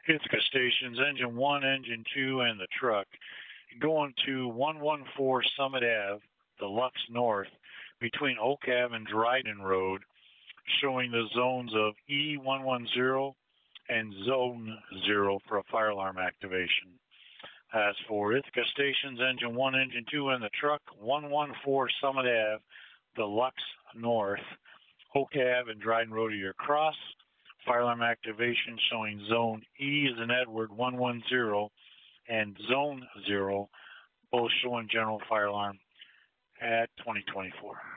Ithaca stations, engine 1, engine 2, and the truck, going to 114 Summit Ave, the Lux North, between Oak Ave and Dryden Road, showing the zones of E110 and Zone 0 for a fire alarm activation. As for Ithaca stations, engine 1, engine 2, and the truck, 114 Summit Ave, the Lux North, Oak Ave, and Dryden Road are your cross. Fire alarm activation showing zone E is in Edward 110 and zone 0, both showing general fire alarm at 2024.